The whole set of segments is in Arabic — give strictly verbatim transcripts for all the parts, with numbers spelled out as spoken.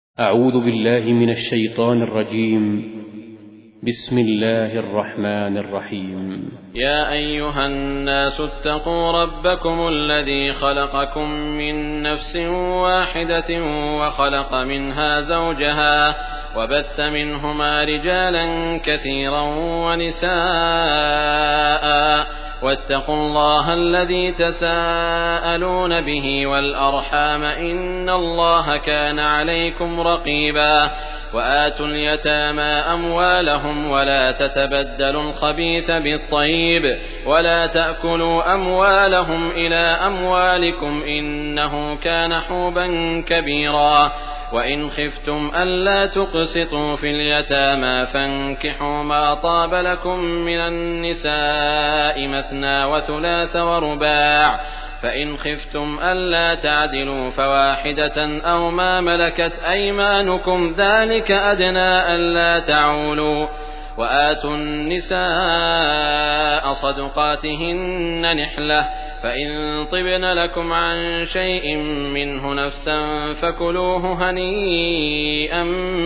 أعوذ بالله من الشيطان الرجيم. بسم الله الرحمن الرحيم. يا أيها الناس اتقوا ربكم الذي خلقكم من نفس واحدة وخلق منها زوجها وبث منهما رجالا كثيرا ونساء واتقوا الله الذي تساءلون به والأرحام إن الله كان عليكم رقيبا وآتوا اليتامى أموالهم ولا تتبدلوا الخبيث بالطيب ولا تأكلوا أموالهم إلى أموالكم إنه كان حوبا كبيرا وإن خفتم ألا تقسطوا في اليتامى فانكحوا ما طاب لكم من النساء مثنى وثلاث ورباع فإن خفتم ألا تعدلوا فواحدة أو ما ملكت أيمانكم ذلك أدنى ألا تعولوا وآتوا النساء صدقاتهن نحلة فإن طبن لكم عن شيء منه نفسا فكلوه هنيئا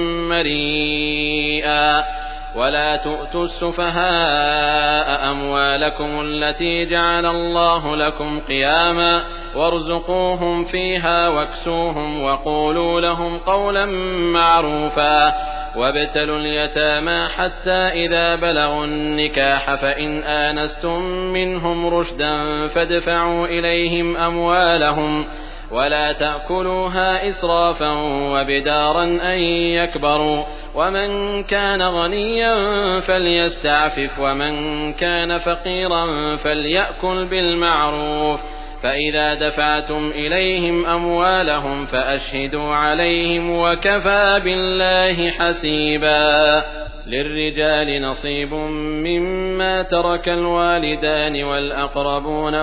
مريئا ولا تؤتوا السفهاء أموالكم التي جعل الله لكم قياما وارزقوهم فيها واكسوهم وقولوا لهم قولا معروفا وابتلوا اليتامى حتى إذا بلغوا النكاح فإن آنستم منهم رشدا فادفعوا إليهم أموالهم ولا تأكلوها إسرافا وبدارا أن يكبروا ومن كان غنيا فليستعفف ومن كان فقيرا فليأكل بالمعروف فإذا دفعتم إليهم أموالهم فأشهدوا عليهم وكفى بالله حسيبا للرجال نصيب مما ترك الوالدان والأقربون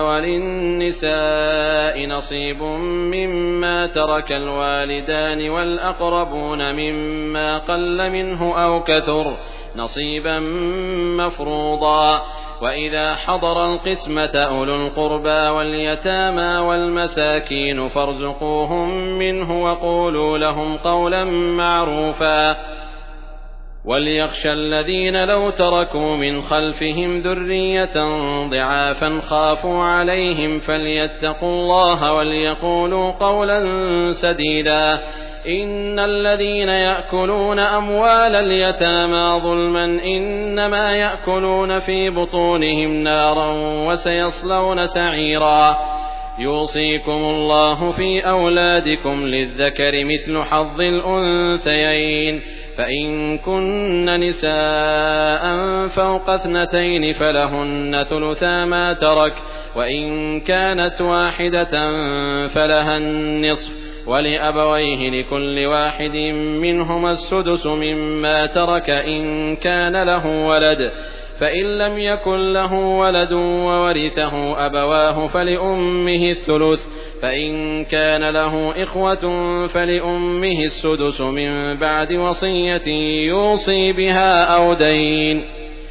وللنساء نصيب مما ترك الوالدان والأقربون مما قل منه أو كثر نصيبا مفروضا وإذا حضر القسمة أولو القربى واليتامى والمساكين فارزقوهم منه وقولوا لهم قولا معروفا وليخشى الذين لو تركوا من خلفهم ذرية ضعافا خافوا عليهم فليتقوا الله وليقولوا قولا سديدا إن الذين يأكلون أموال اليتامى ظلما إنما يأكلون في بطونهم نارا وسيصلون سعيرا يوصيكم الله في أولادكم للذكر مثل حظ الأنثيين فإن كن نساء فوق اثنتين فلهن ثلثا ما ترك وإن كانت واحدة فلها النصف ولأبويه لكل واحد منهما السدس مما ترك إن كان له ولد فإن لم يكن له ولد وورثه أبواه فلأمه الثلث فإن كان له إخوة فلأمه السدس من بعد وصية يوصي بها أو دين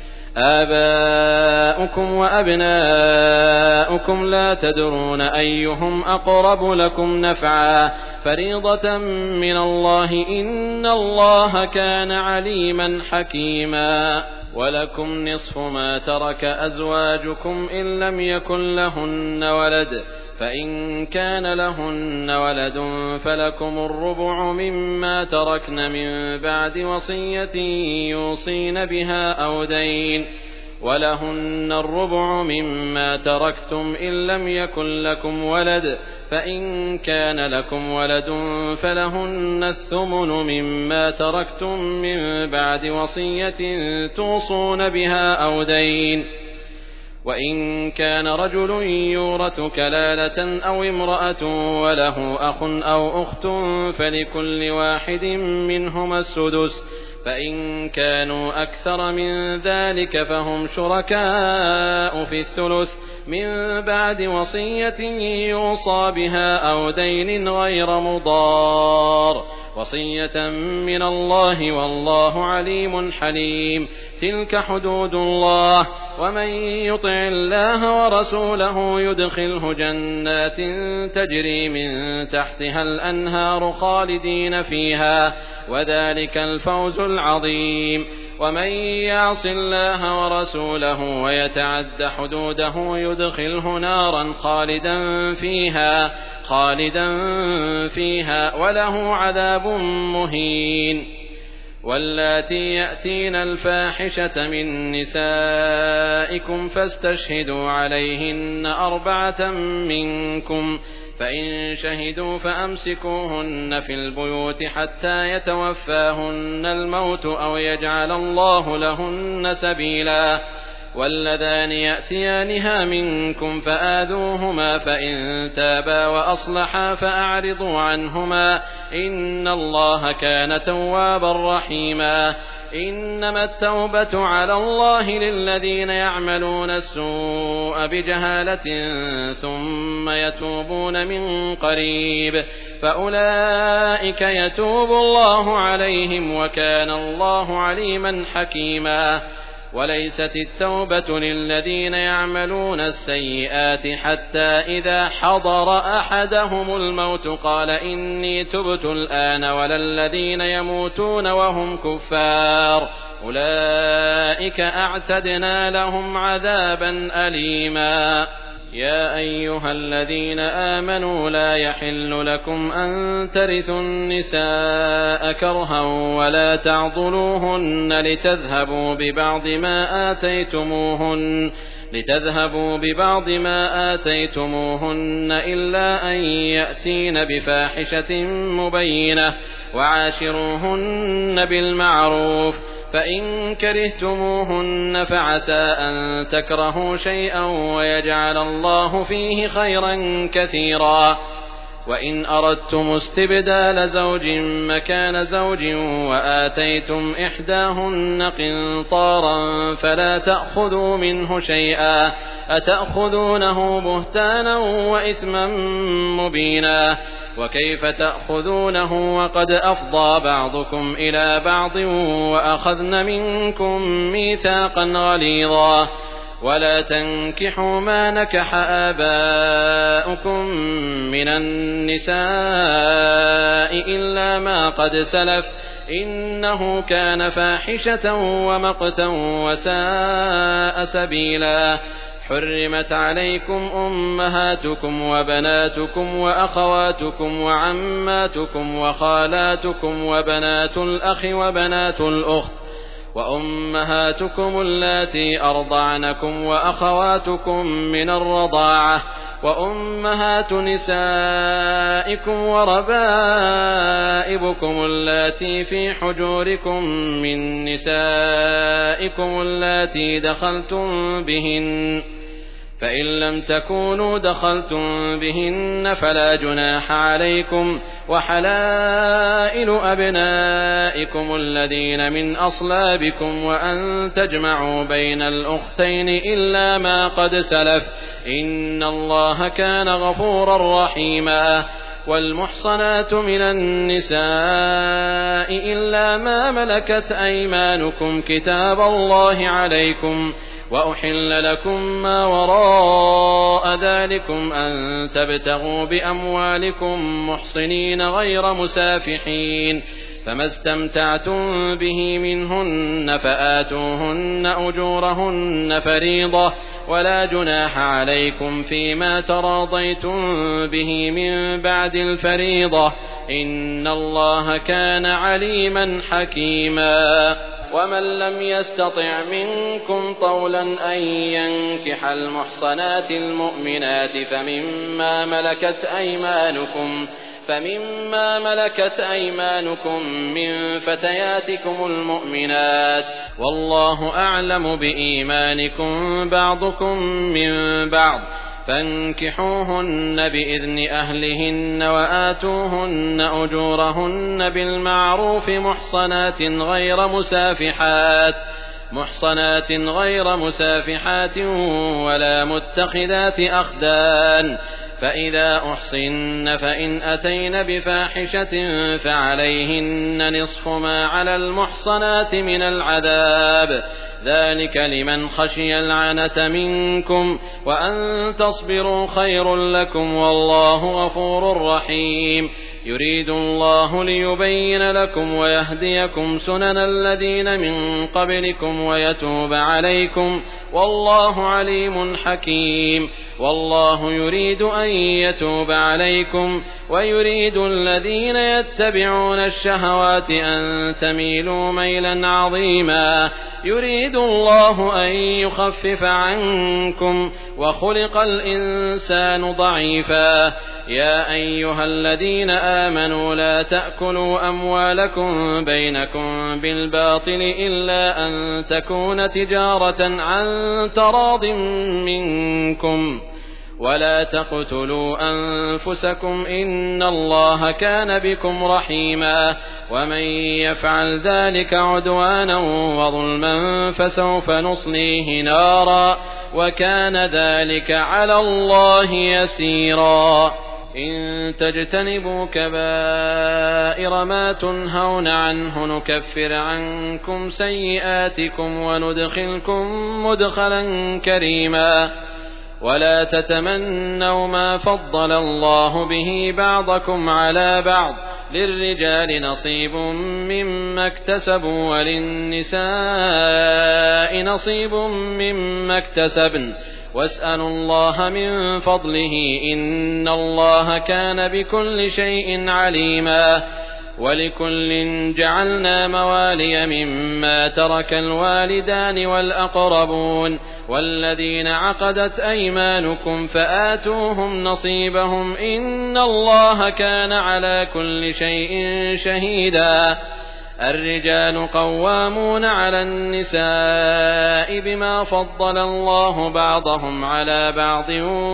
آباؤكم وأبناؤكم لا تدرون أيهم أقرب لكم نفعا فريضة من الله إن الله كان عليما حكيما ولكم نصف ما ترك أزواجكم إن لم يكن لهن ولد فإن كان لهن ولد فلكم الربع مما تركن من بعد وصية يوصين بها أو دين ولهن الربع مما تركتم إن لم يكن لكم ولد فإن كان لكم ولد فلهن الثمن مما تركتم من بعد وصية توصون بها أو دين وإن كان رجل يورث كلالة أو امرأة وله أخ أو أخت فلكل واحد منهما السدس فإن كانوا أكثر من ذلك فهم شركاء في الثلث من بعد وصية يوصى بها أو دين غير مضار وصية من الله والله عليم حليم تلك حدود الله ومن يطع الله ورسوله يدخله جنات تجري من تحتها الأنهار خالدين فيها وذلك الفوز العظيم. ومن يعص الله ورسوله ويتعد حدوده يدخله نارا خالدا فيها خالدا فيها وله عذاب مهين. واللاتي يأتين الفاحشة من نسائكم فاستشهدوا عليهن أربعة منكم فإن شهدوا فأمسكوهن في البيوت حتى يتوفاهن الموت أو يجعل الله لهن سبيلا. واللذان يأتيانها منكم فآذوهما فإن تابا وأصلحا فأعرضوا عنهما إن الله كان توابا رحيما. إنما التوبة على الله للذين يعملون السوء بجهالة ثم يتوبون من قريب فأولئك يتوب الله عليهم وكان الله عليما حكيما. وليست التوبة للذين يعملون السيئات حتى إذا حضر أحدهم الموت قال إني تبت الآن ولا الذين يموتون وهم كفار أولئك أعتدنا لهم عذابا أليما. يا أيها الذين آمنوا لا يحل لكم أن ترثوا النساء كرها ولا تعضلوهن لتذهبوا ببعض ما آتيتموهن لتذهبوا ببعض ما آتيتموهن إلا أن يأتين بفاحشة مبينة وعاشروهن بالمعروف فإن كرهتموهن فعسى أن تكرهوا شيئا ويجعل الله فيه خيرا كثيرا. وإن أردتم استبدال زوج مكان زوج وآتيتم إحداهن قنطارا فلا تأخذوا منه شيئا أتأخذونه بهتانا وإثما مبينا. وكيف تأخذونه وقد أفضى بعضكم إلى بعض وأخذن منكم ميثاقا غليظا. ولا تنكحوا ما نكح آباؤكم من النساء إلا ما قد سلف إنه كان فاحشة ومقتا وساء سبيلا. حرمت عليكم أمهاتكم وبناتكم وأخواتكم وعماتكم وخالاتكم وبنات الأخ وبنات الأخت وأمهاتكم اللاتي أرضعنكم وأخواتكم من الرضاعة وأمهات نسائكم وربائبكم اللاتي في حجوركم من نسائكم اللاتي دخلتم بهن فإن لم تكونوا دخلتم بهن فلا جناح عليكم وحلائل أبنائكم الذين من أصلابكم وأن تجمعوا بين الأختين إلا ما قد سلف إن الله كان غفورا رحيما. والمحصنات من النساء إلا ما ملكت أيمانكم كتاب الله عليكم وأحل لكم ما وراء ذلكم أن تبتغوا بأموالكم محصنين غير مسافحين فما استمتعتم به منهن فآتوهن أجورهن فريضة ولا جناح عليكم فيما تراضيتم به من بعد الفريضة إن الله كان عليما حكيما. ومن لم يستطع منكم طولا أن ينكح المحصنات المؤمنات فمما ملكت أيمانكم فمما ملكت أيمانكم من فتياتكم المؤمنات والله أعلم بإيمانكم بعضكم من بعض فانكحوهن بإذن أهلهن وآتوهن أجورهن بالمعروف محصنات غير مسافحات محصنات غير مسافحات ولا متخذات أخدان فإذا أحصن فإن أتين بفاحشة فعليهن نصف ما على المحصنات من العذاب، ذلك لمن خشي العنة منكم، وأن تصبروا خير لكم، والله غفور رحيم. يريد الله ليبين لكم ويهديكم سنن الذين من قبلكم ويتوب عليكم، والله عليم حكيم. والله يريد أن يتوب عليكم ويريد الذين يتبعون الشهوات أن تميلوا ميلا عظيما. يريد الله أن يخفف عنكم، وخلق الإنسان ضعيفا. يا أيها الذين آمنوا لا تأكلوا أموالكم بينكم بالباطل إلا أن تكون تجارة عن تراض منكم، ولا تقتلوا أنفسكم إن الله كان بكم رحيما. ومن يفعل ذلك عدوانا وظلما فسوف نصليه نارا، وكان ذلك على الله يسيرا. إن تجتنبوا كبائر ما تنهون عنه نكفر عنكم سيئاتكم وندخلكم مدخلا كريما. ولا تتمنوا ما فضل الله به بعضكم على بعض، للرجال نصيب مما اكتسبوا وللنساء نصيب مما اكتسبن، واسألوا الله من فضله إن الله كان بكل شيء عليما. ولكل جعلنا موالي مما ترك الوالدان والأقربون والذين عقدت أيمانكم فآتوهم نصيبهم إن الله كان على كل شيء شهيدا. الرجال قوامون على النساء بما فضل الله بعضهم على بعض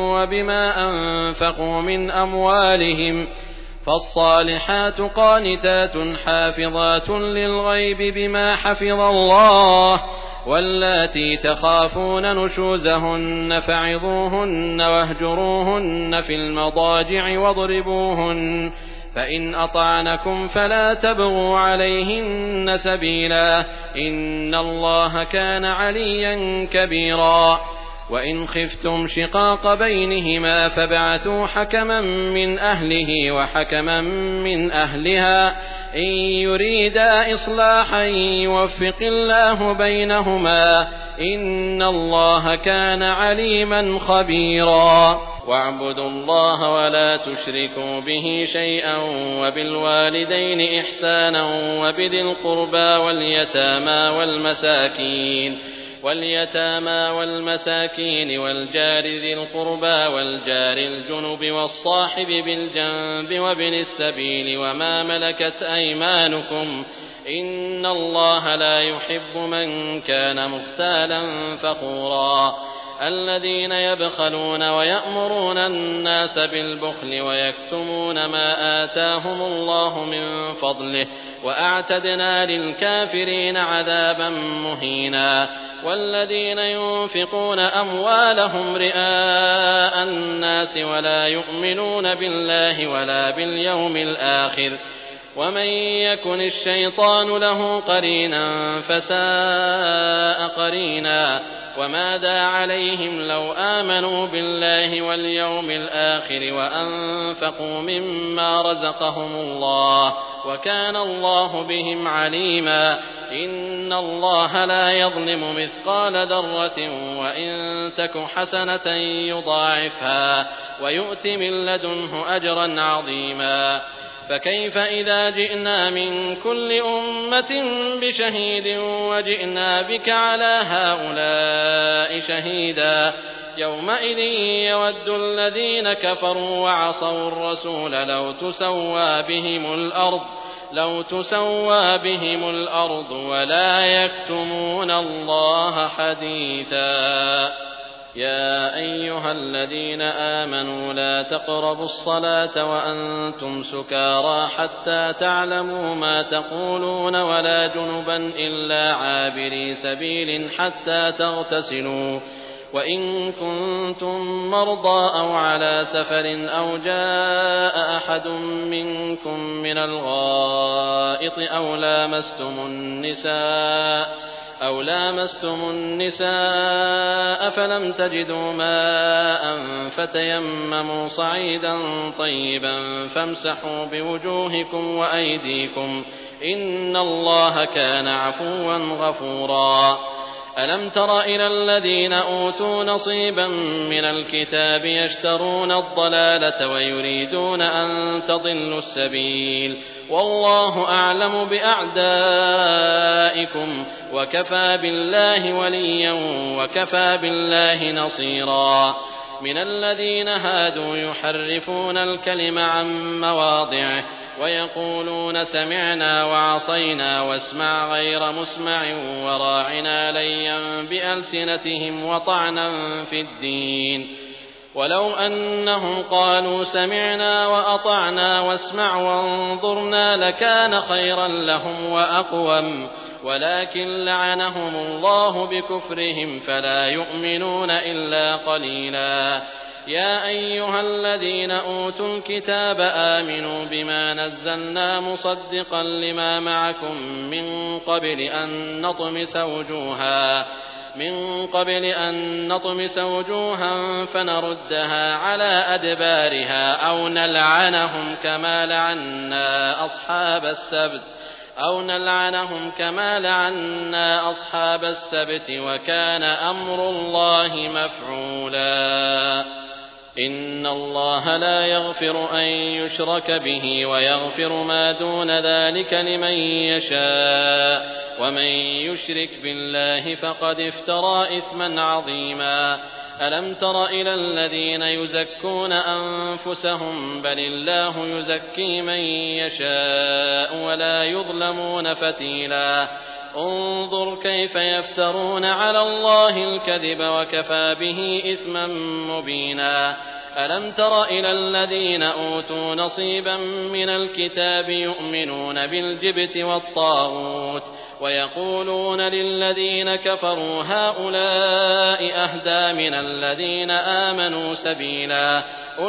وبما أنفقوا من أموالهم، فالصالحات قانتات حافظات للغيب بما حفظ الله. واللاتي تخافون نشوزهن فعظوهن واهجروهن في المضاجع واضربوهن، فإن أطعنكم فلا تبغوا عليهن سبيلا إن الله كان عليا كبيرا. وإن خفتم شقاق بينهما فابعثوا حكما من أهله وحكما من أهلها إن يريدا إصلاحا يوفق الله بينهما إن الله كان عليما خبيرا. واعبدوا الله ولا تشركوا به شيئا وبالوالدين إحسانا وبذي القربى واليتامى والمساكين واليتامى والمساكين والجار ذي القربى والجار الجنب والصاحب بالجنب وابن السبيل وما ملكت أيمانكم إن الله لا يحب من كان مختالا فخورا. الذين يبخلون ويأمرون الناس بالبخل ويكتمون ما آتاهم الله من فضله وأعتدنا للكافرين عذابا مهينا. والذين ينفقون أموالهم رئاء الناس ولا يؤمنون بالله ولا باليوم الآخر ومن يكن الشيطان له قرينا فساء قرينا. وماذا عليهم لو آمنوا بالله واليوم الآخر وأنفقوا مما رزقهم الله وكان الله بهم عليما. إن الله لا يظلم مثقال ذرة وإن تك حسنة يضاعفها ويؤت من لدنه أجرا عظيما. فكيف إذا جئنا من كل أمة بشهيد وجئنا بك على هؤلاء شهيدا يومئذ يود الذين كفروا وعصوا الرسول لو تسوى بهم الأرض لو تسوى بهم الأرض ولا يكتمون الله حديثا. يا أيها الذين آمنوا لا تقربوا الصلاة وأنتم سكارى حتى تعلموا ما تقولون ولا جنبا إلا عابري سبيل حتى تغتسلوا وإن كنتم مرضى أو على سفر أو جاء أحد منكم من الغائط أو لامستم النساء أو لامستم النساء فلم تجدوا ماء فتيمموا صعيدا طيبا فامسحوا بوجوهكم وأيديكم إن الله كان عفوا غفورا. ألم تر إلى الذين أوتوا نصيبا من الكتاب يشترون الضلالة ويريدون أن تضلوا السبيل والله أعلم بأعدائكم وكفى بالله وليا وكفى بالله نصيرا. من الذين هادوا يحرفون الكلم عن مواضعه ويقولون سمعنا وعصينا واسمع غير مسمع وراعنا ليا بألسنتهم وطعنا في الدين ولو أنهم قالوا سمعنا وأطعنا واسمع وانظرنا لكان خيرا لهم وأقوم ولكن لعنهم الله بكفرهم فلا يؤمنون إلا قليلا. يا أيها الذين أوتوا الكتاب آمنوا بما نزلنا مصدقا لما معكم من قبل أن نطمس وجوها من قبل أن نطمس وجوها فنردها على أدبارها أو نلعنهم كما لعنا أصحاب السبت أو نلعنهم كما لعنا أصحاب السبت وكان أمر الله مفعولا. إن الله لا يغفر أن يشرك به ويغفر ما دون ذلك لمن يشاء ومن يشرك بالله فقد افترى إثما عظيما. ألم تر إلى الذين يزكون أنفسهم بل الله يزكي من يشاء ولا يظلمون فتيلا. انظر كيف يفترون على الله الكذب وكفى به إثما مبينا. ألم تر إلى الذين أوتوا نصيبا من الكتاب يؤمنون بالجبت والطاغوت ويقولون للذين كفروا هؤلاء أهدى من الذين آمنوا سبيلا.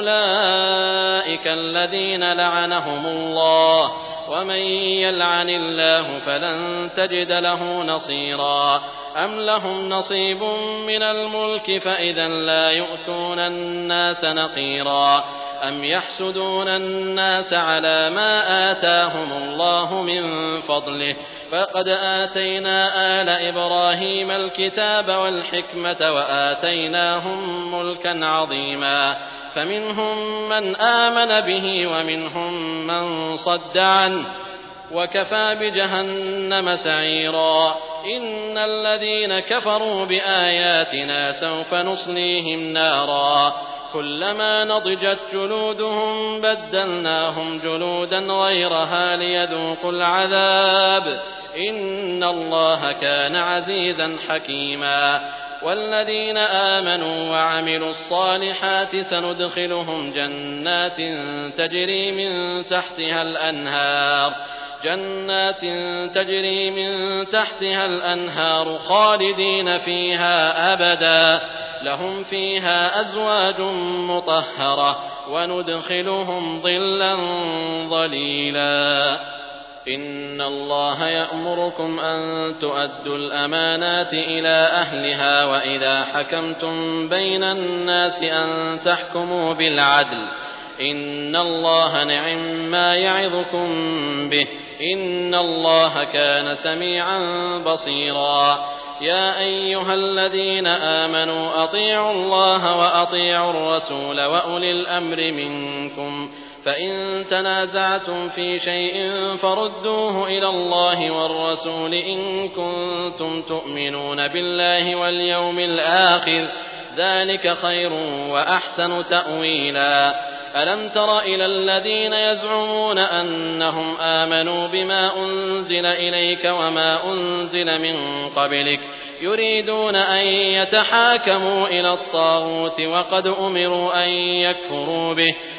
أولئك الذين لعنهم الله ومن يلعن الله فلن تجد له نصيرا. أم لهم نصيب من الملك فإذا لا يؤتون الناس نقيرا. أم يحسدون الناس على ما آتاهم الله من فضله فقد آتينا آل إبراهيم الكتاب والحكمة وآتيناهم ملكا عظيما. فمنهم من آمن به ومنهم من صد عنه وكفى بجهنم سعيرا. إن الذين كفروا بآياتنا سوف نصليهم نارا كلما نضجت جلودهم بدلناهم جلودا غيرها ليذوقوا العذاب إن الله كان عزيزا حكيما. والذين آمنوا وعملوا الصالحات سندخلهم جنات تجري من تحتها الأنهار جنات تجري من تحتها الأنهار خالدين فيها أبدا لهم فيها أزواج مطهرة وندخلهم ظلا ظليلا. إن الله يأمركم أن تؤدوا الأمانات إلى أهلها وإذا حكمتم بين الناس أن تحكموا بالعدل إن الله نعم ما يعظكم به إن الله كان سميعا بصيرا. يا أيها الذين آمنوا أطيعوا الله وأطيعوا الرسول وأولي الأمر منكم فإن تنازعتم في شيء فردوه إلى الله والرسول إن كنتم تؤمنون بالله واليوم الآخر ذلك خير وأحسن تأويلا. ألم تر إلى الذين يزعمون أنهم آمنوا بما أنزل إليك وما أنزل من قبلك يريدون أن يتحاكموا إلى الطاغوت وقد أمروا أن يكفروا به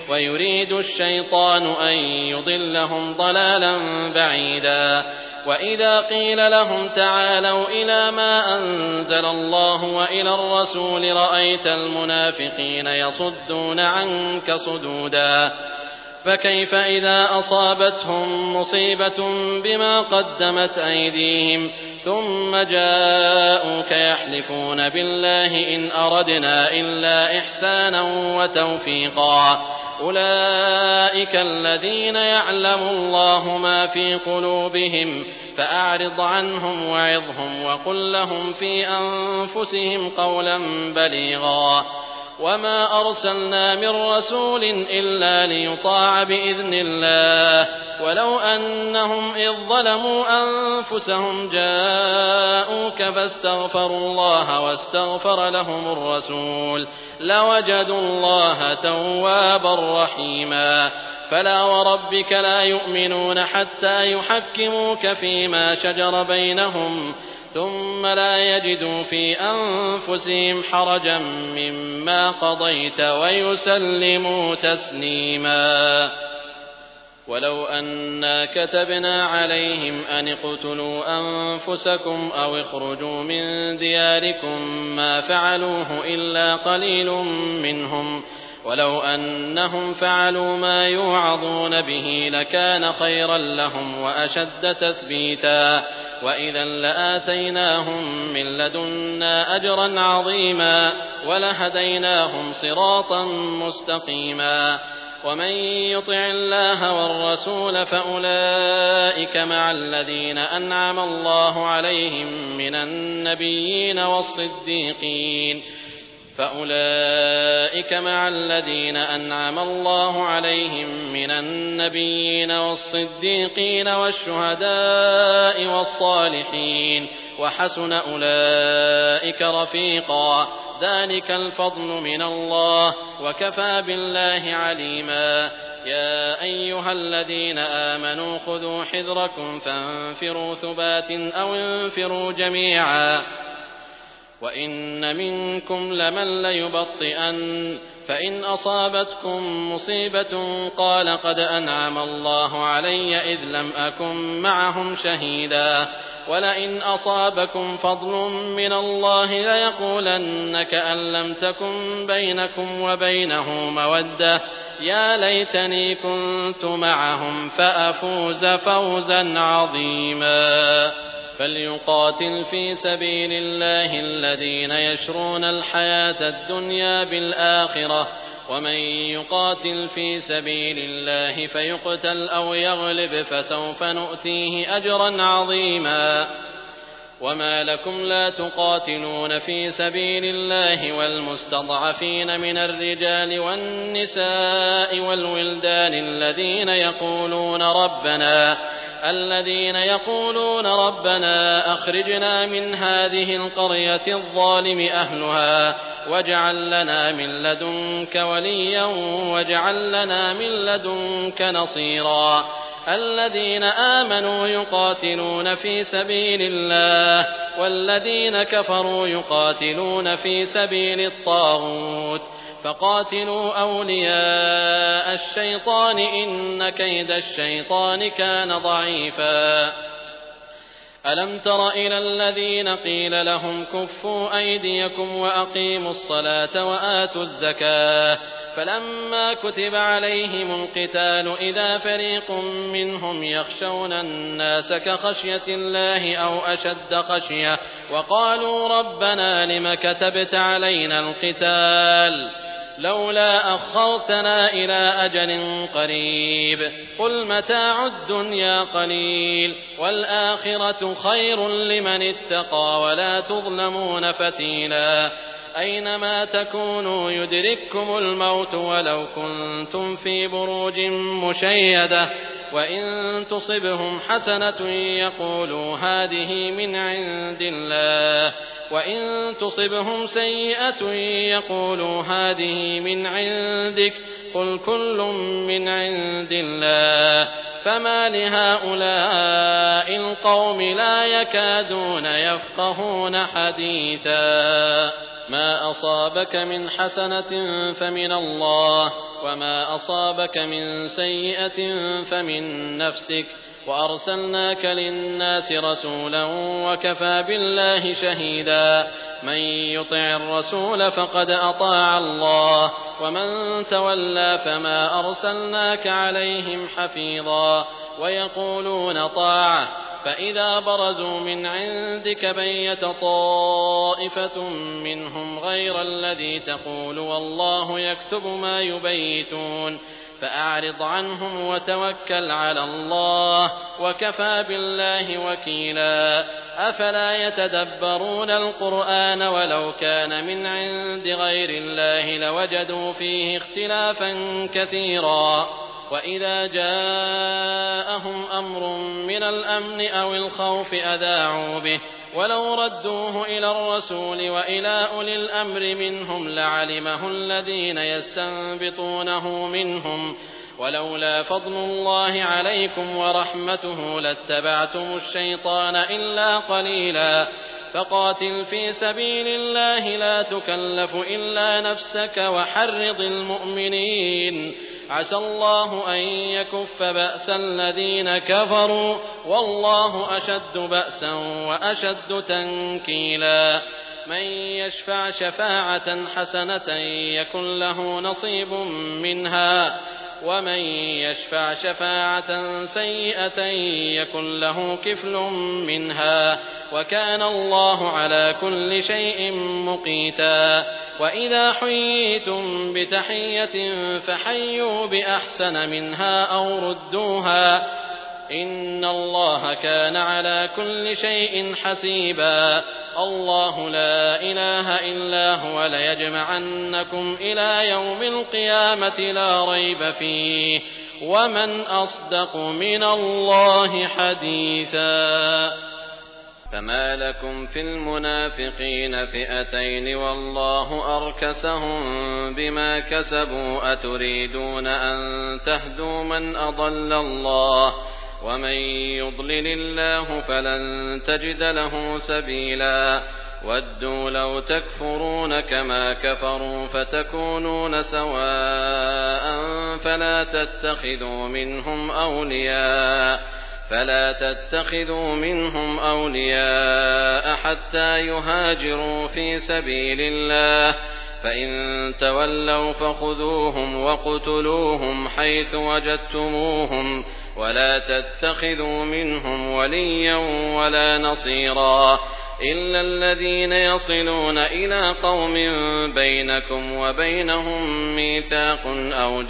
ويريد الشيطان أن يضلهم ضلالا بعيدا. وإذا قيل لهم تعالوا إلى ما أنزل الله وإلى الرسول رأيت المنافقين يصدون عنك صدودا. فكيف إذا أصابتهم مصيبة بما قدمت أيديهم ثم جاءوك يحلفون بالله إن أردنا إلا إحسانا وتوفيقا أولئك الذين يعلم الله ما في قلوبهم فأعرض عنهم وعظهم وقل لهم في أنفسهم قولا بليغا. وما أرسلنا من رسول إلا ليطاع بإذن الله ولو أنهم إذ ظلموا أنفسهم جاءوك فاستغفروا الله واستغفر لهم الرسول لوجدوا الله توابا رحيما. فلا وربك لا يؤمنون حتى يحكموك فيما شجر بينهم ثم لا يجدوا في أنفسهم حرجا مما قضيت ويسلموا تسليما. ولو أنا كتبنا عليهم أن اقتلوا أنفسكم أو اخرجوا من دياركم ما فعلوه إلا قليل منهم ولو أنهم فعلوا ما يوعظون به لكان خيرا لهم وأشد تثبيتا وإذا لآتيناهم من لدنا أجرا عظيما ولهديناهم صراطا مستقيما. ومن يطع الله والرسول فأولئك مع الذين أنعم الله عليهم من النبيين والصديقين فأولئك مع الذين أنعم الله عليهم من النبيين والصديقين والشهداء والصالحين وحسن أولئك رفيقا. ذلك الفضل من الله وكفى بالله عليما. يا أيها الذين آمنوا خذوا حذركم فانفروا ثبات أو انفروا جميعا وإن منكم لمن ليبطئن فإن أصابتكم مصيبة قال قد أنعم الله علي إذ لم أكن معهم شهيدا ولئن أصابكم فضل من الله ليقولن كأن لم تكن بينكم وبينه مودة يا ليتني كنت معهم فأفوز فوزا عظيما. فليقاتل في سبيل الله الذين يشرون الحياة الدنيا بالآخرة ومن يقاتل في سبيل الله فيقتل أو يغلب فسوف نؤتيه أجرا عظيما. وما لكم لا تقاتلون في سبيل الله والمستضعفين من الرجال والنساء والولدان الذين يقولون ربنا الذين يقولون ربنا أخرجنا من هذه القرية الظالم أهلها واجعل لنا من لدنك وليا واجعل لنا من لدنك نصيرا. الذين آمنوا يقاتلون في سبيل الله والذين كفروا يقاتلون في سبيل الطاغوت فقاتلوا أولياء الشيطان إن كيد الشيطان كان ضعيفا. ألم تر إلى الذين قيل لهم كفوا أيديكم وأقيموا الصلاة وآتوا الزكاة فلما كتب عليهم القتال إذا فريق منهم يخشون الناس كخشية الله أو أشد خشية وقالوا ربنا لم كتبت علينا القتال لولا أخرتنا إلى أجل قريب قل متاع الدنيا قليل والآخرة خير لمن اتقى ولا تظلمون فتيلا. أينما تكونوا يدرككم الموت ولو كنتم في بروج مشيدة وإن تصبهم حسنة يقولوا هذه من عند الله وإن تصبهم سيئة يقولوا هذه من عندك قل كل من عند الله فما لهؤلاء القوم لا يكادون يفقهون حديثا. ما أصابك من حسنة فمن الله، وما أصابك من سيئة فمن نفسك، وأرسلناك للناس رسولا وكفى بالله شهيدا. من يطع الرسول فقد أطاع الله، ومن تولى فما أرسلناك عليهم حفيظا. ويقولون طاعة، فإذا برزوا من عندك بيت طائفة منهم غير الذي تقول والله يكتب ما يبيتون، فأعرض عنهم وتوكل على الله، وكفى بالله وكيلا. أفلا يتدبرون القرآن ولو كان من عند غير الله لوجدوا فيه اختلافا كثيرا. وإذا جاءهم أمر من الأمن أو الخوف أذاعوا به، ولو ردوه إلى الرسول وإلى أولي الأمر منهم لعلمه الذين يستنبطونه منهم، ولولا فضل الله عليكم ورحمته لاتبعتم الشيطان إلا قليلا. فقاتل في سبيل الله لا تكلف إلا نفسك وحرض المؤمنين، عسى الله أن يكف بأس الذين كفروا، والله أشد بأسا وأشد تنكيلا. من يشفع شفاعة حسنة يكن له نصيب منها، ومن يشفع شفاعة سيئة يكن له كفل منها، وكان الله على كل شيء مقيتا. وإذا حييتم بتحية فحيوا بأحسن منها أو ردوها، إن الله كان على كل شيء حسيبا. الله لا إله إلا هو ليجمعنكم إلى يوم القيامة لا ريب فيه، ومن أصدق من الله حديثا. فما لكم في المنافقين فئتين والله أركسهم بما كسبوا، أتريدون أن تهدوا من أضل الله، ومن يضلل الله فلن تجد له سبيلا. ودوا لو تكفرون كما كفروا فتكونون سواء فلا تتخذوا منهم أولياء فلا تتخذوا منهم أولياء حتى يهاجروا في سبيل الله، فإن تولوا فخذوهم وقتلوهم حيث وجدتموهم، ولا تتخذوا منهم وليا ولا نصيرا، إلا الذين يصلون إلى قوم بينكم وبينهم ميثاق أو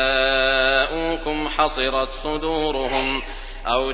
جاءوكم حصرت صدورهم أو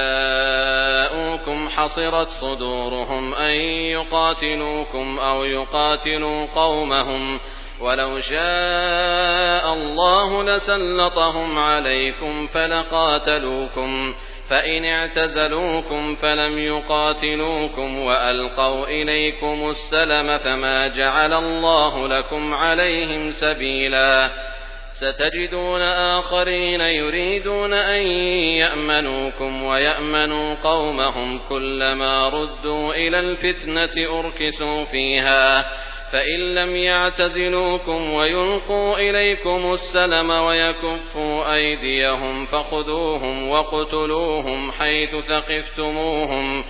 جاءوكم حصرت صدورهم أن يقاتلوكم أو يقاتلوا قومهم، ولو شاء الله لسلطهم عليكم فلقاتلوكم، فإن اعتزلوكم فلم يقاتلوكم وألقوا إليكم السلم فما جعل الله لكم عليهم سبيلا. ستجدون آخرين يريدون أن يأمنوكم ويأمنوا قومهم، كلما ردوا إلى الفتنة أركسوا فيها، فإن لم يعتزلوكم ويلقوا إليكم السلم ويكفوا أيديهم فخذوهم وقتلوهم حيث ثقفتموهم،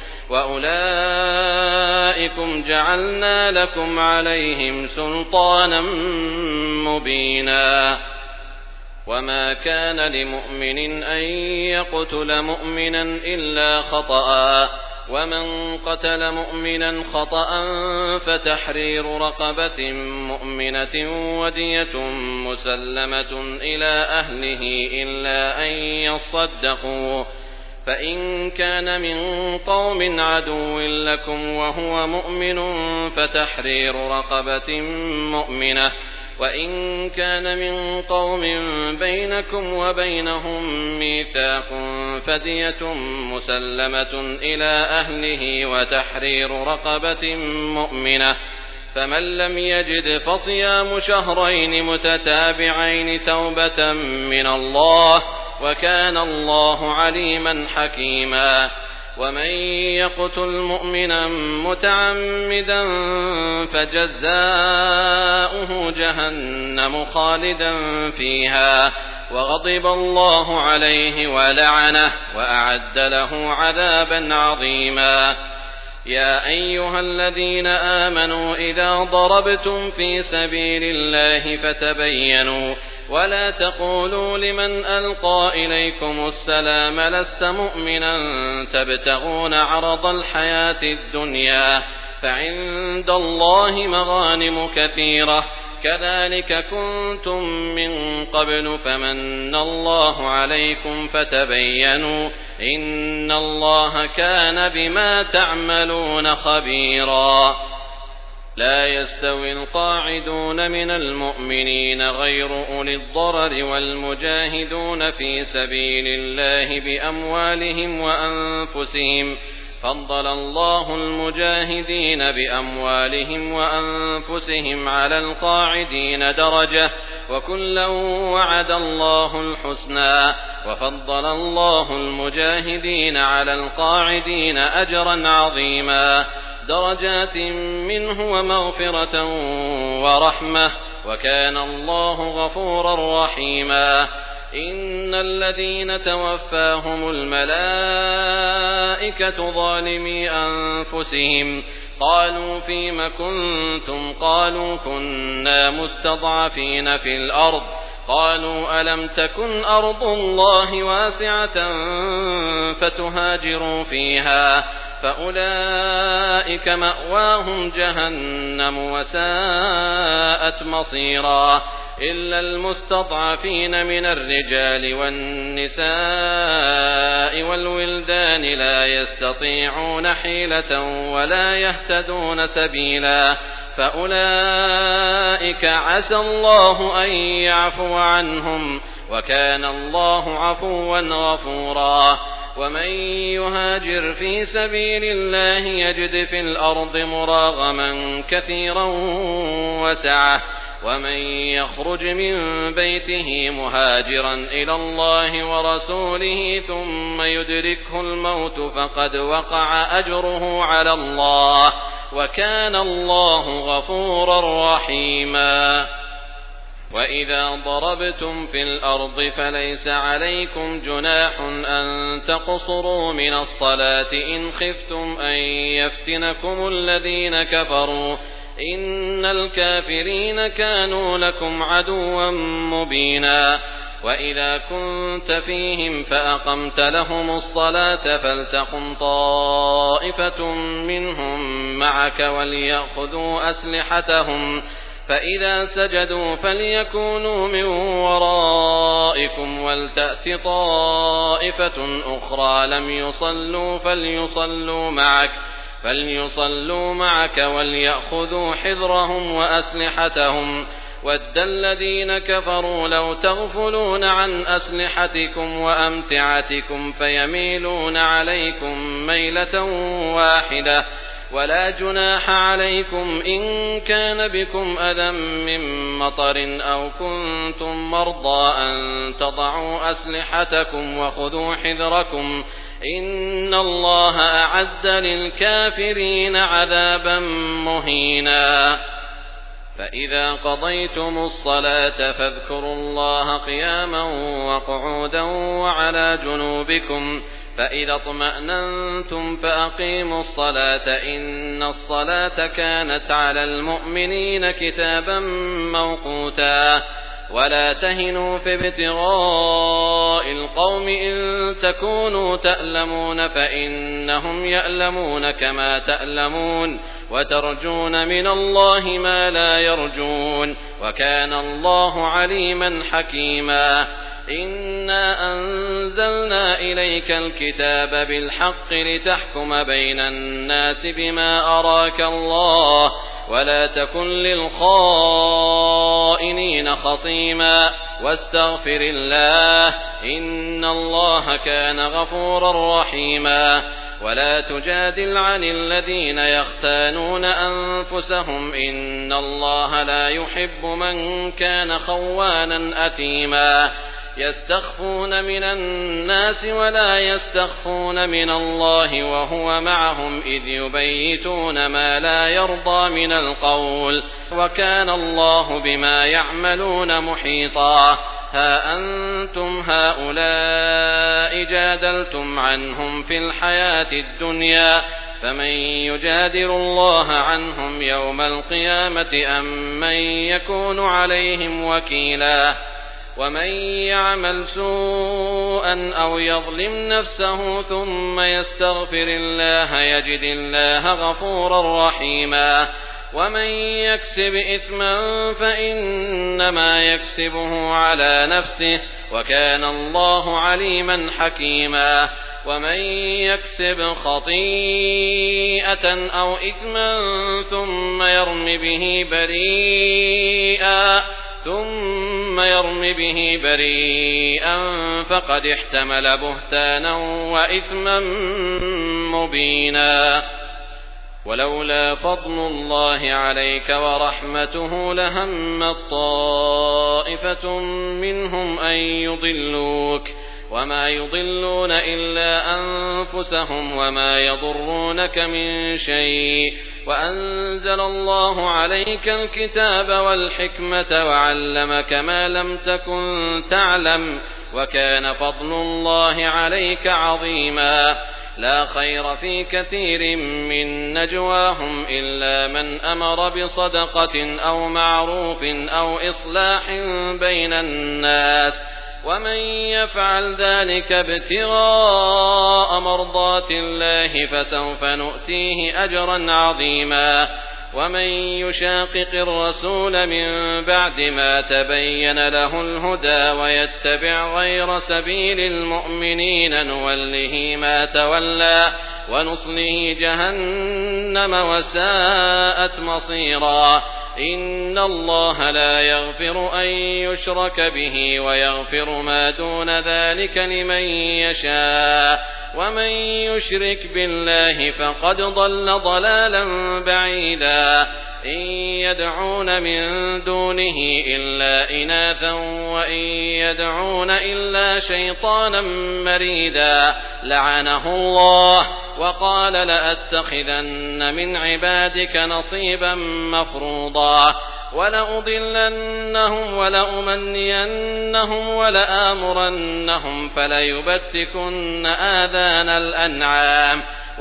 وأولئكم جعلنا لكم عليهم سلطانا مبينا. وما كان لمؤمن أن يقتل مؤمنا إلا خطأ، ومن قتل مؤمنا خطأ فتحرير رقبة مؤمنة ودية مسلمة إلى أهله إلا أن يصدقوا، فإن كان من قوم عدو لكم وهو مؤمن فتحرير رقبة مؤمنة، وإن كان من قوم بينكم وبينهم ميثاق فدية مسلمة إلى أهله وتحرير رقبة مؤمنة، فمن لم يجد فصيام شهرين متتابعين توبة من الله، وكان الله عليما حكيما. ومن يقتل مؤمنا متعمدا فجزاؤه جهنم خالدا فيها وغضب الله عليه ولعنه وأعد له عذابا عظيما. يا أيها الذين آمنوا إذا ضربتم في سبيل الله فتبينوا ولا تقولوا لمن ألقى إليكم السلام لست مؤمنا تبتغون عرض الحياة الدنيا فعند الله مغانم كثيرة كذلك كنتم من قبل فمن الله عليكم فتبينوا إن الله كان بما تعملون خبيرا. لا يستوي القاعدون من المؤمنين غير أولي الضرر والمجاهدون في سبيل الله بأموالهم وأنفسهم فضل الله المجاهدين بأموالهم وأنفسهم على القاعدين درجة وكلا وعد الله الحسنى وفضل الله المجاهدين على القاعدين أجرا عظيما درجات منه ومغفرة ورحمة وكان الله غفورا رحيما. إن الذين توفاهم الملائكة ظالمي أنفسهم قالوا فيم كنتم قالوا كنا مستضعفين في الأرض قالوا ألم تكن أرض الله واسعة فتهاجروا فيها فأولئك مأواهم جهنم وساءت مصيرا إلا المستضعفين من الرجال والنساء والولدان لا يستطيعون حيلة ولا يهتدون سبيلا فأولئك عسى الله أن يعفو عنهم وكان الله عفوا غفورا. ومن يهاجر في سبيل الله يجد في الأرض مراغما كثيرا وسعة ومن يخرج من بيته مهاجرا إلى الله ورسوله ثم يدركه الموت فقد وقع أجره على الله وكان الله غفورا رحيما. وإذا ضربتم في الأرض فليس عليكم جناح أن تقصروا من الصلاة إن خفتم أن يفتنكم الذين كفروا إن الكافرين كانوا لكم عدوا مبينا. وإذا كنت فيهم فأقمت لهم الصلاة فلتقم طائفة منهم معك وليأخذوا أسلحتهم فإذا سجدوا فليكونوا من ورائكم ولتأت طائفة أخرى لم يصلوا فليصلوا معك فليصلوا معك وليأخذوا حذرهم وأسلحتهم ود الذين كفروا لو تغفلون عن أسلحتكم وأمتعتكم فيميلون عليكم ميلة واحدة ولا جناح عليكم إن كان بكم أذى من مطر أو كنتم مرضى أن تضعوا أسلحتكم وخذوا حذركم إن الله أعد للكافرين عذابا مهينا. فإذا قضيتم الصلاة فاذكروا الله قياما وقعودا وعلى جنوبكم فإذا اطمأننتم فأقيموا الصلاة إن الصلاة كانت على المؤمنين كتابا موقوتا. ولا تهنوا في ابتغاء القوم إن تكونوا تألمون فإنهم يألمون كما تألمون وترجون من الله ما لا يرجون وكان الله عليما حكيما. إنا أنزلنا إليك الكتاب بالحق لتحكم بين الناس بما أراك الله ولا تكن للخائنين خصيما واستغفر الله إن الله كان غفورا رحيما. ولا تجادل عن الذين يختانون أنفسهم إن الله لا يحب من كان خوانا أثيما. يستخفون من الناس ولا يستخفون من الله وهو معهم إذ يبيتون ما لا يرضى من القول وكان الله بما يعملون محيطا ها أنتم هؤلاء جادلتم عنهم في الحياة الدنيا فمن يجادل الله عنهم يوم القيامة أم من يكون عليهم وكيلا ومن يعمل سوءا أو يظلم نفسه ثم يستغفر الله يجد الله غفورا رحيما ومن يكسب إثما فإنما يكسبه على نفسه وكان الله عليما حكيما ومن يكسب خطيئة أو إثما ثم يرم به بريئا ثم يرم به بريئا فقد احتمل بهتانا وإثما مبينا ولولا فضل الله عليك ورحمته لهمت طائفة منهم أن يضلوك وما يضلون إلا أنفسهم وما يضرونك من شيء وأنزل الله عليك الكتاب والحكمة وعلمك ما لم تكن تعلم وكان فضل الله عليك عظيما لا خير في كثير من نجواهم إلا من أمر بصدقة أو معروف أو إصلاح بين الناس ومن يفعل ذلك ابتغاء مرضات الله فسوف نؤتيه أجرا عظيما ومن يشاقق الرسول من بعد ما تبين له الهدى ويتبع غير سبيل المؤمنين نوله ما تولى ونصله جهنم وساءت مصيرا إن الله لا يغفر أن يشرك به ويغفر ما دون ذلك لمن يشاء ومن يشرك بالله فقد ضل ضلالا بعيدا إن يدعون من دونه إلا إناثا وإن يدعون إلا شيطانا مريدا لعنه الله وقال لأتخذن من عبادك نصيبا مفروضا ولأضلنهم ولأمنينهم ولآمرنهم فليبتكن آذان الأنعام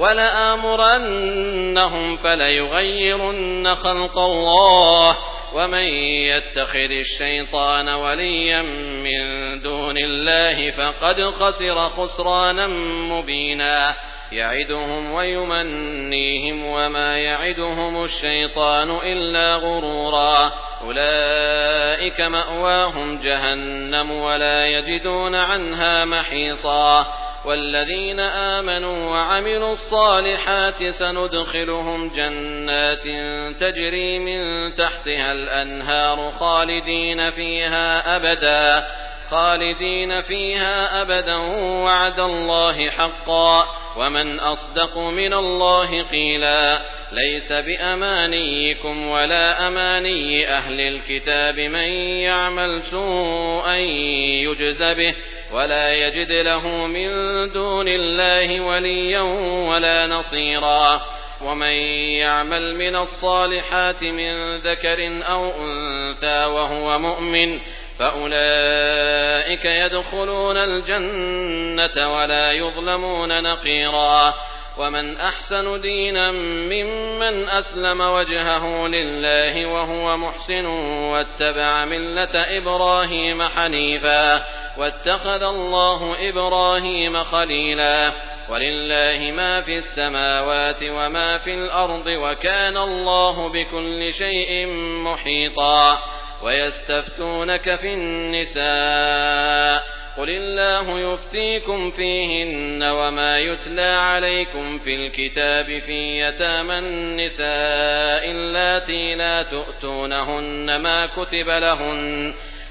ولآمرنهم فليغيرن خلق الله ومن يتخذ الشيطان وليا من دون الله فقد خسر خسرانا مبينا يعدهم ويمنيهم وما يعدهم الشيطان إلا غرورا أولئك مأواهم جهنم ولا يجدون عنها محيصا والذين آمنوا وعملوا الصالحات سندخلهم جنات تجري من تحتها الأنهار خالدين فيها أبدا خالدين فيها أبدا وعد الله حقا ومن أصدق من الله قيلا ليس بأمانيكم ولا أماني أهل الكتاب من يعمل سوءا يجز به ولا يجد له من دون الله وليا ولا نصيرا ومن يعمل من الصالحات من ذكر أو أنثى وهو مؤمن فأولئك يدخلون الجنة ولا يظلمون نقيرا ومن أحسن دينا ممن أسلم وجهه لله وهو محسن واتبع ملة إبراهيم حنيفا واتخذ الله إبراهيم خليلا ولله ما في السماوات وما في الأرض وكان الله بكل شيء محيطا ويستفتونك في النساء قل الله يفتيكم فيهن وما يتلى عليكم في الكتاب في يتامى النساء اللاتي لا تؤتونهن ما كتب لهن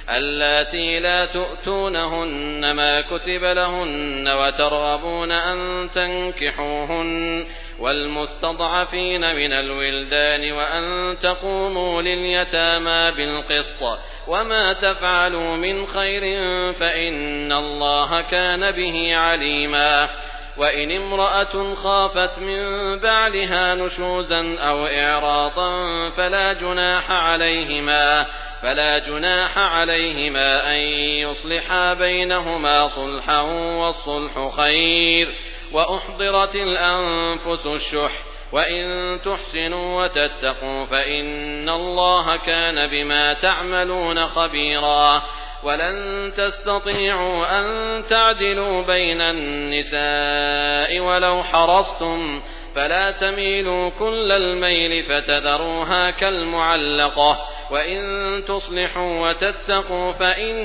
اللاتي لا تؤتونهن ما كتب لهن وترغبون أن تنكحوهن والمستضعفين من الولدان وأن تقوموا لليتامى بالقسط وما تفعلوا من خير فإن الله كان به عليما. وإن امرأة خافت من بعلها نشوزا أو إعراضا فلا جناح عليهما فلا جناح عليهما أن يصلحا بينهما صلحا والصلح خير. وأحضرت الأنفس الشح وإن تحسنوا وتتقوا فإن الله كان بما تعملون خبيرا. ولن تستطيعوا أن تعدلوا بين النساء ولو حرصتم فلا تميلوا كل الميل فتذروها كالمعلقة وإن تصلحوا وتتقوا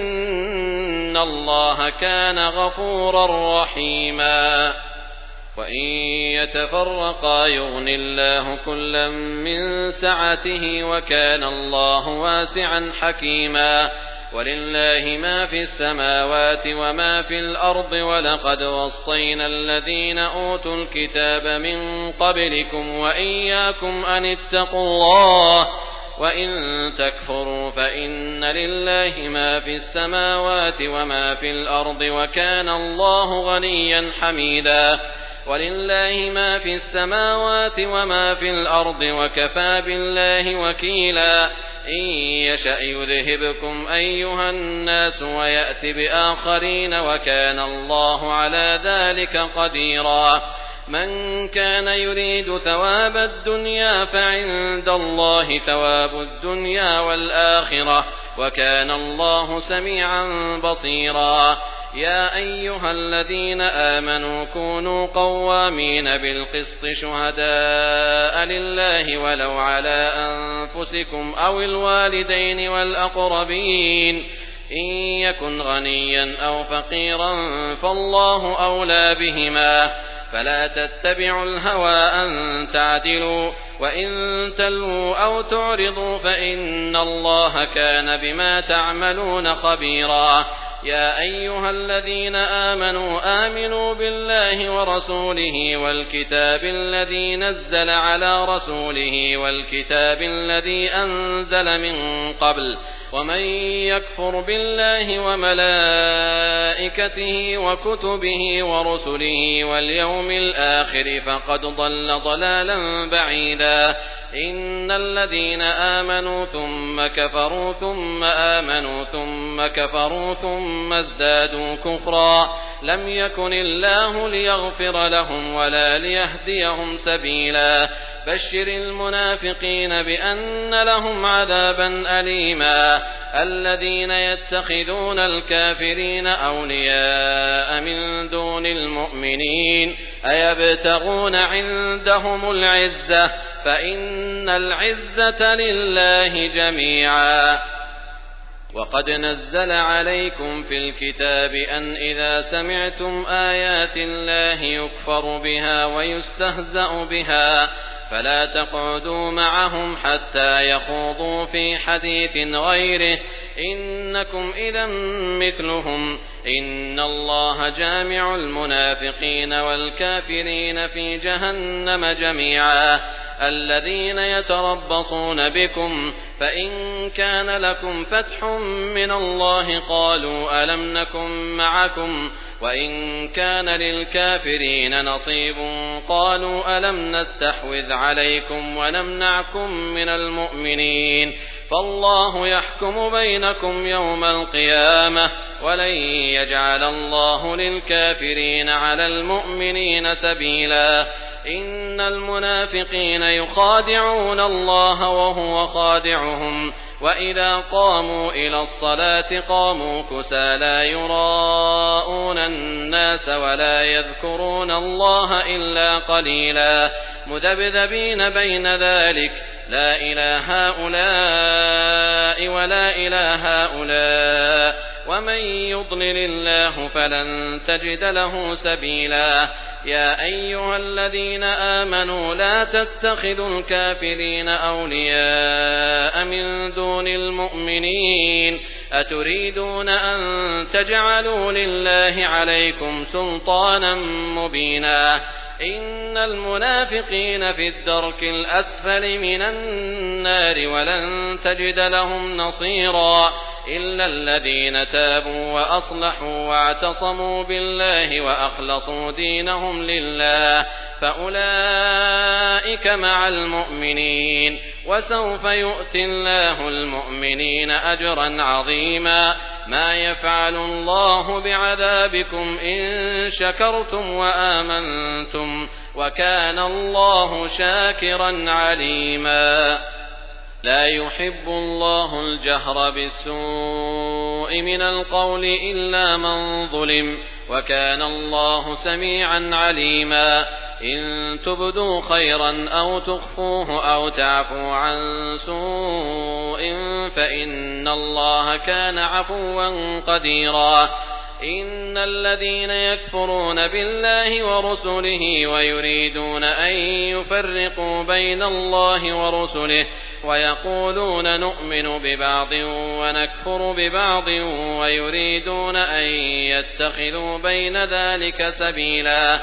فإن الله كان غفورا رحيما. وإن يتفرقا يغن الله كلا من سعته وكان الله واسعا حكيما. ولله ما في السماوات وما في الأرض ولقد وصينا الذين أوتوا الكتاب من قبلكم وإياكم أن اتقوا الله وإن تكفروا فإن لله ما في السماوات وما في الأرض وكان الله غنيا حميدا. ولله ما في السماوات وما في الأرض وكفى بالله وكيلا. إن يشأ يذهبكم أيها الناس ويأت بآخرين وكان الله على ذلك قديرا. من كان يريد ثواب الدنيا فعند الله ثواب الدنيا والآخرة وكان الله سميعا بصيرا. يا أيها الذين آمنوا كونوا قوامين بالقسط شهداء لله ولو على أنفسكم أو الوالدين والأقربين إن يكن غنيا أو فقيرا فالله أولى بهما فلا تتبعوا الهوى أن تعدلوا وإن تلووا أو تعرضوا فإن الله كان بما تعملون خبيرا. يا أيها الذين آمنوا آمنوا بالله ورسوله والكتاب الذي نزل على رسوله والكتاب الذي أنزل من قبل ومن يكفر بالله وملائكته وكتبه ورسله واليوم الآخر فقد ضل ضلالا بعيدا. إن الذين آمنوا ثم كفروا ثم آمنوا ثم كفروا ثم ازدادوا كفرا لم يكن الله ليغفر لهم ولا ليهديهم سبيلا. بشر المنافقين بأن لهم عذابا أليما. الذين يتخذون الكافرين أولياء من دون المؤمنين أيبتغون عندهم العزة فإن العزة لله جميعا. وقد نزل عليكم في الكتاب أن إذا سمعتم آيات الله يكفر بها ويستهزأ بها فلا تقعدوا معهم حتى يخوضوا في حديث غيره إنكم إذا مثلهم إن الله جامع المنافقين والكافرين في جهنم جميعا. الذين يتربصون بكم فإن كان لكم فتح من الله قالوا ألم نكن معكم وإن كان للكافرين نصيب قالوا ألم نستحوذ عليكم ونمنعكم من المؤمنين فالله يحكم بينكم يوم القيامة ولن يجعل الله للكافرين على المؤمنين سبيلا. إن المنافقين يخادعون الله وهو خادعهم وإذا قاموا إلى الصلاة قاموا كسى لا يراءون الناس ولا يذكرون الله إلا قليلا مذبذبين بين ذلك لا إله هؤلاء ولا إله هؤلاء ومن يضلل الله فلن تجد له سبيلا. يا أيها الذين آمنوا لا تتخذوا الكافرين أولياء من دون المؤمنين أتريدون أن تجعلوا لله عليكم سلطانا مبينا إن المنافقين في الدرك الأسفل من النار ولن تجد لهم نصيرا إلا الذين تابوا وأصلحوا واعتصموا بالله وأخلصوا دينهم لله فأولئك مع المؤمنين وسوف يؤتي الله المؤمنين أجرا عظيما ما يفعل الله بعذابكم إن شكرتم وآمنتم وكان الله شاكرا عليما لا يحب الله الجهر بالسوء من القول إلا من ظلم وكان الله سميعا عليما إن تبدوا خيرا أو تخفوه أو تعفوا عن سوء فإن الله كان عفوا قديرا إن الذين يكفرون بالله ورسله ويريدون أن يفرقوا بين الله ورسله ويقولون نؤمن ببعض ونكفر ببعض ويريدون أن يتخذوا بين ذلك سبيلا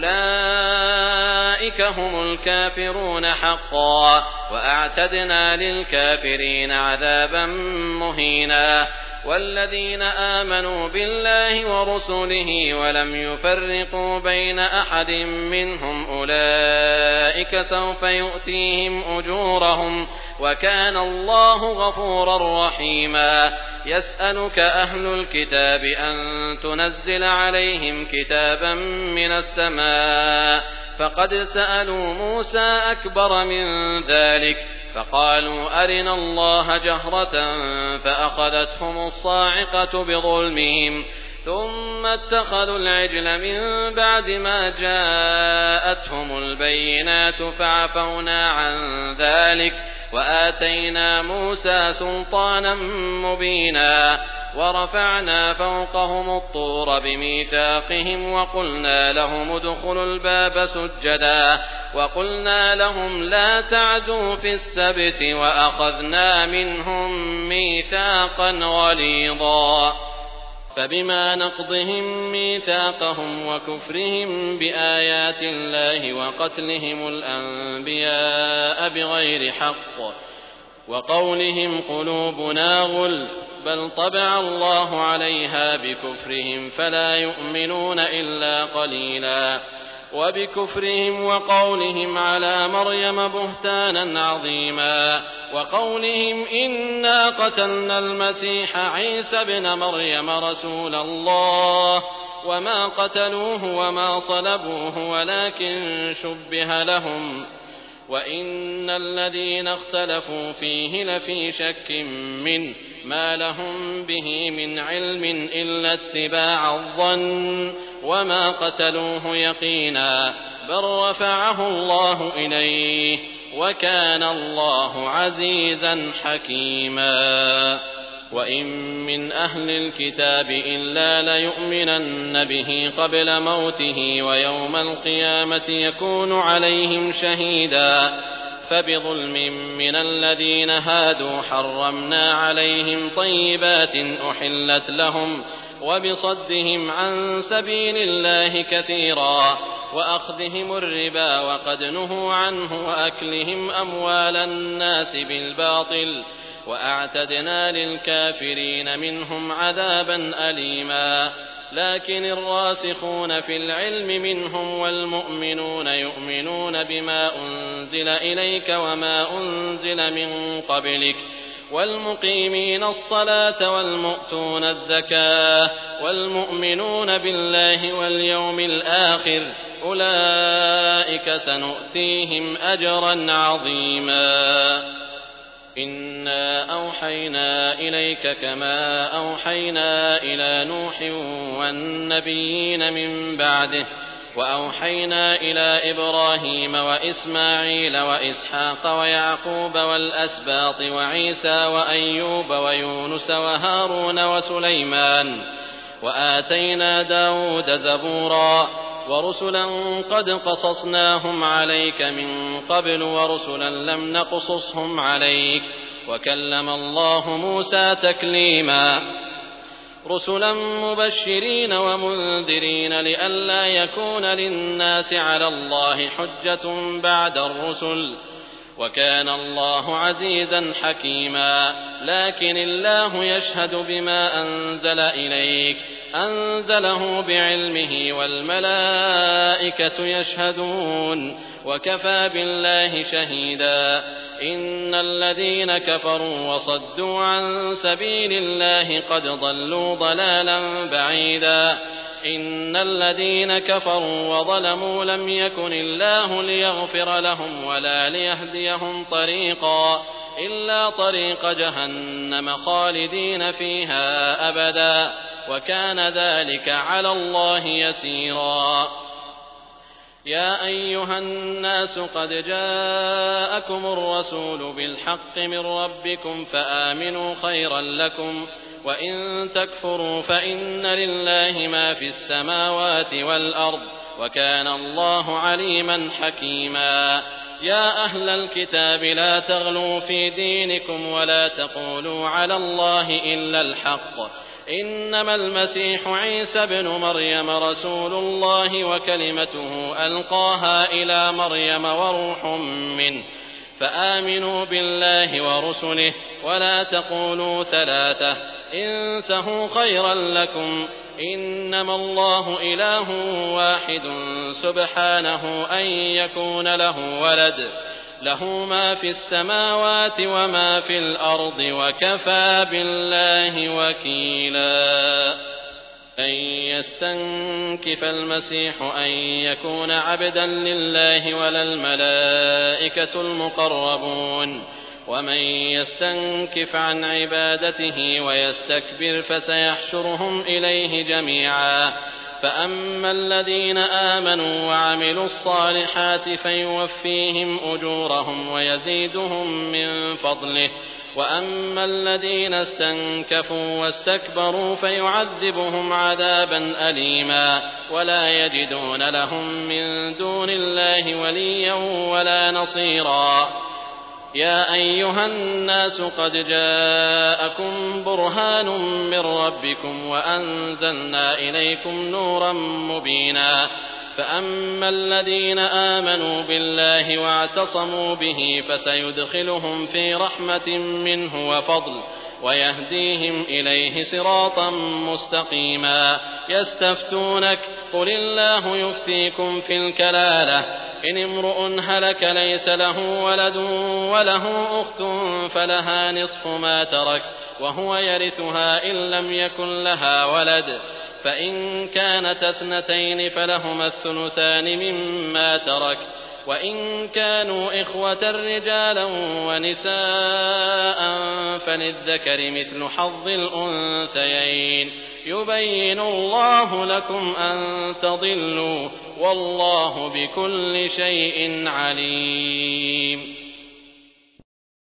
أولئك هم الكافرون حقا وأعتدنا للكافرين عذابا مهينا والذين آمنوا بالله ورسله ولم يفرقوا بين أحد منهم أولئك سوف يؤتيهم أجورهم وكان الله غفورا رحيما يسألك أهل الكتاب أن تنزل عليهم كتابا من السماء فقد سألوا موسى أكبر من ذلك فقالوا أرنا الله جهرة فأخذتهم الصاعقة بظلمهم ثم اتخذوا العجل من بعد ما جاءتهم البينات فعفونا عن ذلك وآتينا موسى سلطانا مبينا ورفعنا فوقهم الطور بميثاقهم وقلنا لهم ادخلوا الباب سجدا وقلنا لهم لا تعدوا في السبت وأخذنا منهم ميثاقا غليظا فبما نقضهم ميثاقهم وكفرهم بآيات الله وقتلهم الأنبياء بغير حق وقولهم قلوبنا غلف بل طبع الله عليها بكفرهم فلا يؤمنون إلا قليلا وبكفرهم وقولهم على مريم بهتانا عظيما وقولهم إنا قتلنا المسيح عيسى ابن مريم رسول الله وما قتلوه وما صلبوه ولكن شبه لهم وإن الذين اختلفوا فيه لفي شك منه ما لهم به من علم إلا اتباع الظن وما قتلوه يقينا بل رفعه الله إليه وكان الله عزيزا حكيما وإن من أهل الكتاب إلا ليؤمنن به قبل موته ويوم القيامة يكون عليهم شهيدا فبظلم من الذين هادوا حرمنا عليهم طيبات أحلت لهم وبصدهم عن سبيل الله كثيرا وأخذهم الربا وقد نهوا عنه وأكلهم أموال الناس بالباطل وأعتدنا للكافرين منهم عذابا أليما لكن الراسخون في العلم منهم والمؤمنون يؤمنون بما أنزل إليك وما أنزل من قبلك والمقيمين الصلاة والمؤتون الزكاة والمؤمنون بالله واليوم الآخر أولئك سنؤتيهم أجرا عظيما إنا أوحينا إليك كما أوحينا إلى نوح والنبيين من بعده وأوحينا إلى إبراهيم وإسماعيل وإسحاق ويعقوب والأسباط وعيسى وأيوب ويونس وهارون وسليمان وآتينا داود زبورا ورسلا قد قصصناهم عليك من قبل ورسلا لم نقصصهم عليك وكلم الله موسى تكليما رسلا مبشرين ومنذرين لئلا يكون للناس على الله حجة بعد الرسل وكان الله عزيزا حكيما لكن الله يشهد بما أنزل إليك أنزله بعلمه والملائكة يشهدون وكفى بالله شهيدا إن الذين كفروا وصدوا عن سبيل الله قد ضلوا ضلالا بعيدا إن الذين كفروا وظلموا لم يكن الله ليغفر لهم ولا ليهديهم طريقا إلا طريق جهنم خالدين فيها أبدا وكان ذلك على الله يسيرا يا أيها الناس قد جاءكم الرسول بالحق من ربكم فآمنوا خيرا لكم وإن تكفروا فإن لله ما في السماوات والأرض وكان الله عليما حكيما يا أهل الكتاب لا تغلوا في دينكم ولا تقولوا على الله إلا الحق إنما المسيح عيسى ابن مريم رسول الله وكلمته ألقاها إلى مريم وروح منه فآمنوا بالله ورسله ولا تقولوا ثلاثة انتهوا خيرا لكم إنما الله إله واحد سبحانه أن يكون له ولد له ما في السماوات وما في الأرض وكفى بالله وكيلا أن يستنكف المسيح أن يكون عبدا لله ولا الملائكة المقربون ومن يستنكف عن عبادته ويستكبر فسيحشرهم إليه جميعا فأما الذين آمنوا وعملوا الصالحات فيوفيهم أجورهم ويزيدهم من فضله وأما الذين استنكفوا واستكبروا فيعذبهم عذابا أليما ولا يجدون لهم من دون الله وليا ولا نصيرا يا أيها الناس قد جاءكم برهان من ربكم وأنزلنا إليكم نورا مبينا فأما الذين آمنوا بالله واعتصموا به فسيدخلهم في رحمة منه وفضل ويهديهم إليه صراطا مستقيما يستفتونك قل الله يفتيكم في الكلالة إن امرؤ هلك ليس له ولد وله أخت فلها نصف ما ترك وهو يرثها إن لم يكن لها ولد فإن كانت اثنتين فلهما الثلثان مما ترك وإن كانوا إخوة رجالا ونساء فللذكر مثل حظ الأنثيين يبين الله لكم أن تضلوا والله بكل شيء عليم